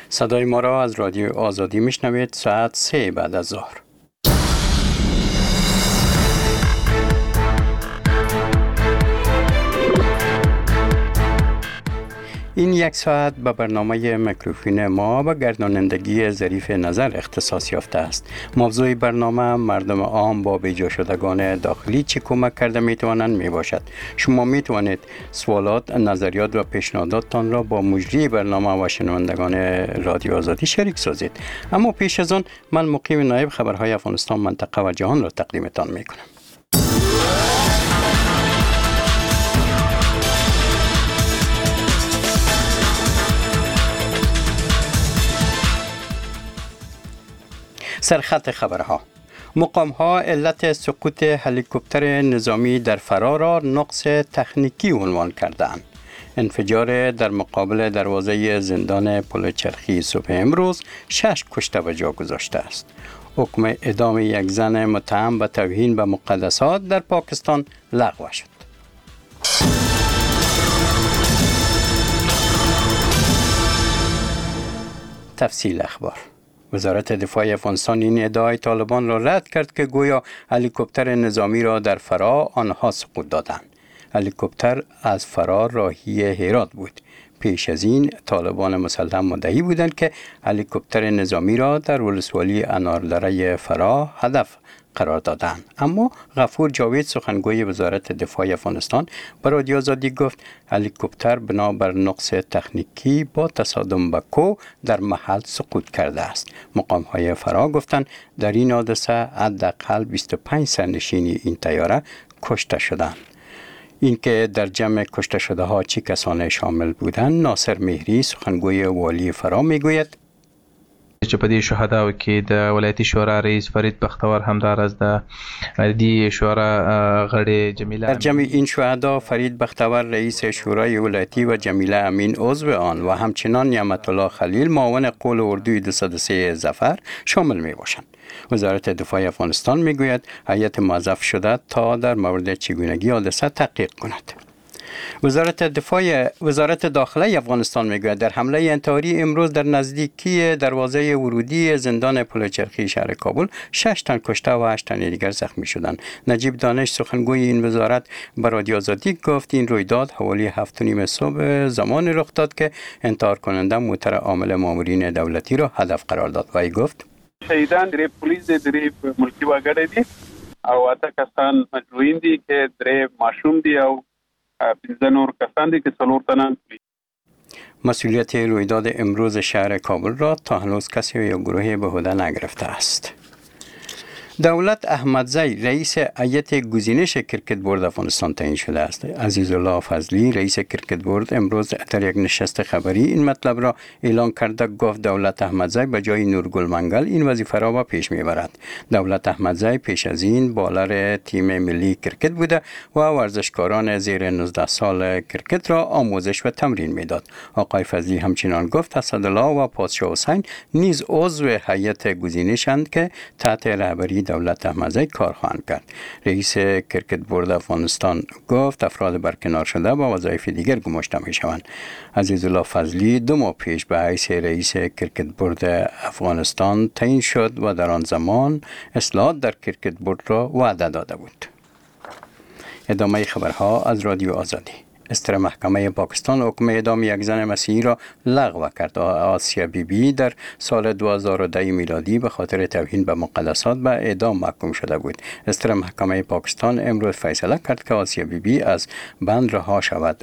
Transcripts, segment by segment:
صدای ما را از رادیو آزادی میشنوید ساعت 3 بعد از ظهر. این یک ساعت به برنامه میکروفون ما و گردانندگی ظریف نظر اختصاص یافته است. موضوع برنامه مردم عام با بیجا شدگان داخلی چه کمک کرده میتوانند میباشد. شما میتوانید سوالات، نظریات و پیشنهاداتتان را با مجری برنامه و شنوندگان رادیو آزادی شریک سازید. اما پیش از آن من مقیم نایب خبرهای افغانستان منطقه و جهان را تقدیمتان میکنم. سرخط خبرها: مقام‌ها علت سقوط هلیکوپتر نظامی در فرا را نقص تکنیکی عنوان کردند. انفجار در مقابل دروازه زندان پل چرخی صبح امروز 6 کشته به جا گذاشته است. حکم اعدام یک زن متهم به توهین به مقدسات در پاکستان لغو شد. تفصیل اخبار: وزارت دفاع افغانستان این ادعای طالبان را رد کرد که گویا هلیکوپتر نظامی را در فرا آنها سقوط دادند. هلیکوپتر از فرا راهی هرات بود. پیش از این طالبان مسلح مدعی بودند که هلیکوپتر نظامی را در ولسوالی اناردره فرا هدف قرار دادند. اما غفور جاوید سخنگوی وزارت دفاع افغانستان به رادیو آزادی گفت هلیکوپتر بنابر نقص تکنیکی با تصادم به کوه در محل سقوط کرده است. مقام‌های فرا گفتند در این حادثه حداقل 25 سرنشین این طیاره کشته شدند. اینکه در جمع کشته شده ها چه کسانی شامل بودند، ناصر مهری سخنگوی والی فرا میگوید چې په دې شهداو کې د ولایتي شورا رئیس فرید بختور همدار از د دې شورا غړي جمیله در جمع این شهدا فرید بختور رئیس شورای ولایتی و جمیله امین عضو آن و همچنان نعمت الله خلیل معاون قول اردوی 203 ظفر شامل می باشند. وزارت دفاع افغانستان میگوید هیئت موظف شده تا در مورد چگونگی حادثه تحقیق کند. وزارت داخله افغانستان میگوید در حمله انتحاری امروز در نزدیکی دروازه ورودی زندان پل چرخی شهر کابل 6 تن کشته و 8 تن دیگر زخمی شدند. نجیب دانش سخنگوی این وزارت به رادیو آزادی گفت این رویداد حوالی 7:30 صبح زمان رخ داد که انتحار کننده موتر عامل مامورین دولتی را هدف قرار داد. وی گفت شهیدان درې پولیس درې ملکی وګړي دي او اته کسان مجروحین دي که درې ماشوم دي او 15 نور کسان دي که 4 تنان. مسئولیت رویداد امروز شهر کابل را تا هنوز کسی یا گروهی به عهده نگرفته است. دولت احمدزی رئیس هیئت گزینش کرکت بورد افغانستان تعیین شده است. عزیزالله فضلی رئیس کرکت بورد امروز در یک نشست خبری این مطلب را اعلام کرده. گفت دولت احمدزی به جای نورگل منگل این وظیفه را به پیش میبرد. دولت احمدزی پیش از این بالر تیم ملی کرکت بوده و ورزشکاران زیر 19 سال کرکت را آموزش و تمرین میداد. آقای فضلی همچنان گفت اسدالله و پادشاه حسین نیز عضو هیئت گزینش‌اند که تحت رهبری دولت احمدزی کار خواهند کرد. رئیس کرکت بورد افغانستان گفت افراد برکنار شده با وظایف دیگر گماشته می شوند. عزیزالله فضلی 2 ماه پیش به حیث رئیس کرکت بورد افغانستان تعیین شد و در آن زمان اصلاحات در کرکت بورد را وعده داده بود. ادامه خبرها از رادیو آزادی. استر محکمه پاکستان حکم اعدام یک زن مسیحی را لغو کرد. آسیا بیبی در سال 2010 میلادی به خاطر توهین به مقدسات به اعدام محکوم شده بود. استر محکمه پاکستان امروز فیصله کرد که آسیا بیبی از بند رها شود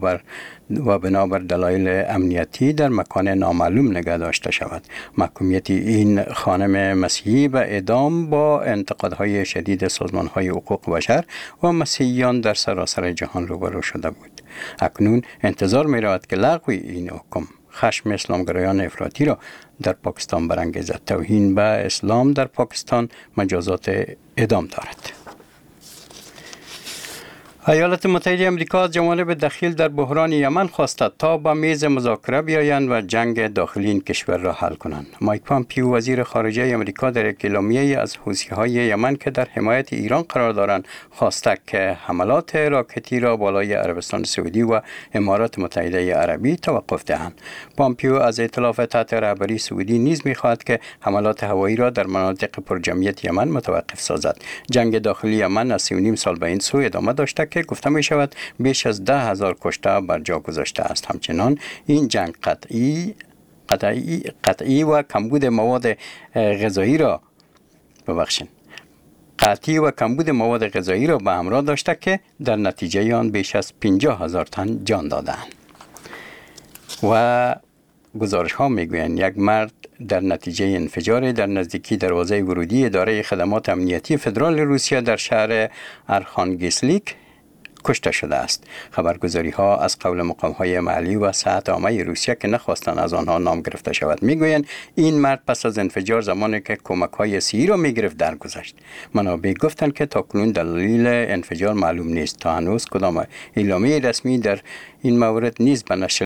بنابر دلایل امنیتی در مکان نامعلوم نگه داشته شود. محکومیت این خانم مسیحی به اعدام با انتقادهای شدید سازمانهای حقوق بشر و مسیحیان در سراسر جهان روبرو شده بود. اکنون انتظار می رود که لغو این حکم خشم اسلامگرایان افراطی را در پاکستان برانگیزد. توهین به اسلام در پاکستان مجازات اعدام دارد. ایالات متحده آمریکا از جوانب دخیل در بحران یمن خواسته تا به میز مذاکره بیایند و جنگ داخلی این کشور را حل کنند. مایک پامپیو وزیر خارجه آمریکا در یک اعلامیه از حوثی‌های یمن که در حمایت ایران قرار دارند خواسته که حملات راکتی را بالای عربستان سعودی و امارات متحده عربی توقف دهند. پامپیو از ائتلاف تحت رهبری سعودی نیز می‌خواهد که حملات هوایی را در مناطق پرجمعیت یمن متوقف سازد. جنگ داخلی یمن از 3.5 سال به این سو ادامه داشته که گفته می شود بیش از 10,000 کشته بر جا گذاشته است. همچنان این جنگ قطعی و کمبود مواد غذایی را به همراه داشته که در نتیجه آن بیش از 50,000 تن جان دادند. و گزارش ها می گویند یک مرد در نتیجه انفجار در نزدیکی دروازه ورودی اداره خدمات امنیتی فدرال روسیه در شهر ارخانگسلیک کشته شده است. خبرگزاری ها از قول مقام های محلی و صحت عامه روسیه که نخواستند از آنها نام گرفته شود میگویند این مرد پس از انفجار زمانی که کمک های صحی را میگرفت درگذشت. منابع گفتند که تاکنون دلیل انفجار معلوم نیست. تا هنوز کدام اعلامیه رسمی در این مورد نیز به نشر